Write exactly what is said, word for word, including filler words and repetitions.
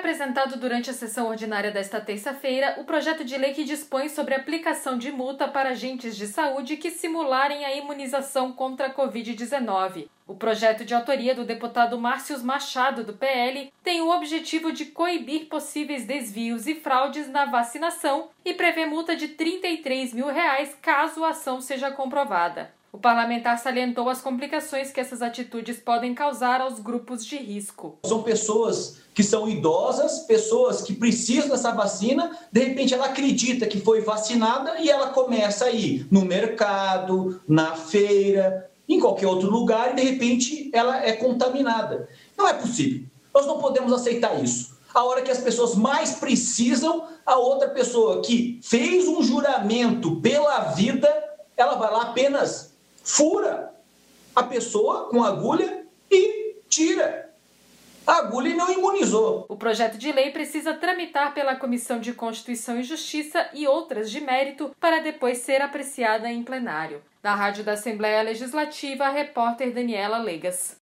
apresentado durante a sessão ordinária desta terça-feira o projeto de lei que dispõe sobre a aplicação de multa para agentes de saúde que simularem a imunização contra a covid dezenove. O projeto de autoria do deputado Márcio Machado, do P L, tem o objetivo de coibir possíveis desvios e fraudes na vacinação e prevê multa de trinta e três mil reais caso a ação seja comprovada. O parlamentar salientou as complicações que essas atitudes podem causar aos grupos de risco. São pessoas que são idosas, pessoas que precisam dessa vacina, de repente ela acredita que foi vacinada e ela começa a ir no mercado, na feira, em qualquer outro lugar e de repente ela é contaminada. Não é possível. Nós não podemos aceitar isso. A hora que as pessoas mais precisam, a outra pessoa que fez um juramento pela vida, ela vai lá apenas fura a pessoa com agulha e tira. A agulha não imunizou. O projeto de lei precisa tramitar pela Comissão de Constituição e Justiça e outras de mérito para depois ser apreciada em plenário. Da Rádio da Assembleia Legislativa, a repórter Daniela Legas.